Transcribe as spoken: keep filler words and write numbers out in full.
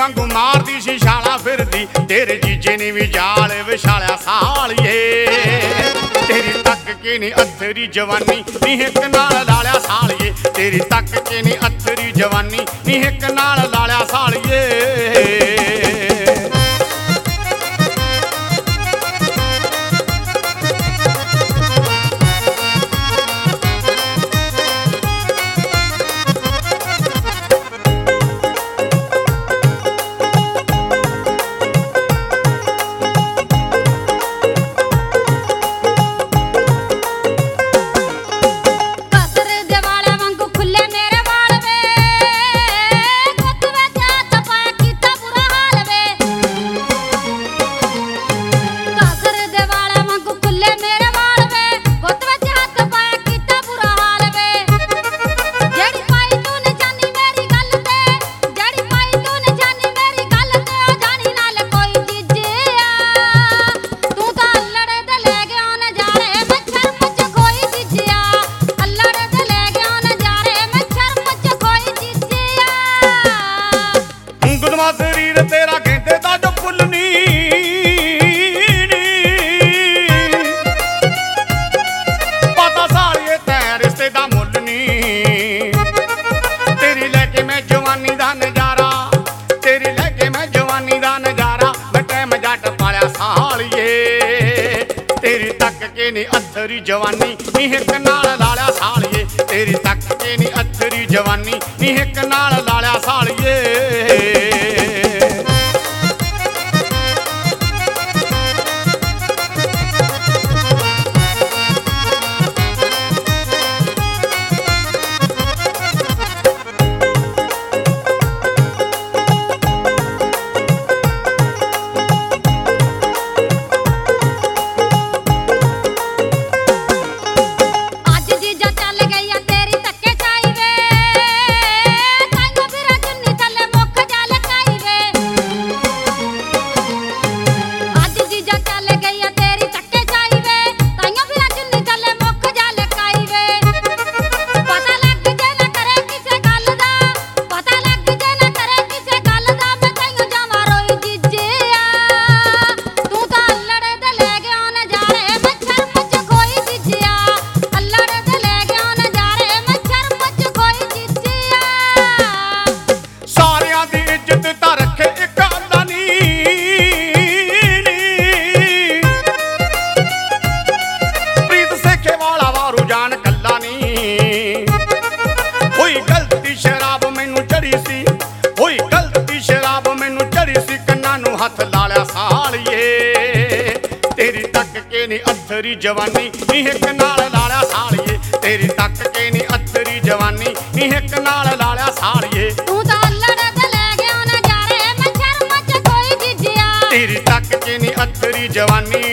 वांगू मारदी सी छाला फिरदी तेरे जीजे ने भी जाल विछालिया सालिए तेरी तक के नी अथरी जवानी नी हिक नाल लालिया सालिए तेरी तक के नी अथरी जवानी नी हिक नाल लालिया सालिए शरीर तेरा गेंदे दा जो फुलनी पता सालिए तै रिश्ते दा मुलनी तेरी लेके मैं जवानी दा नजारा तेरी लेके मैं जवानी दा नजारा मैं टैम जट पालिया सालिए तेरी तक के नी अथरी जवानी नी हिक नाल लालिया सालिए तेरी तक के नी अथरी जवानी नी हिक नाल लालिया सालिए हथ लालिया सालिए तेरी तक के नी अथरी जवानी नी हिक नाल लालिया सालिए तेरी तक के नी अथरी जवानी नी हिक नाल लालिया सालिए तू तां लड़ ते ले गया नजारे मैं शर्म च कोई जिजिया तेरी तक के नी अथरी जवानी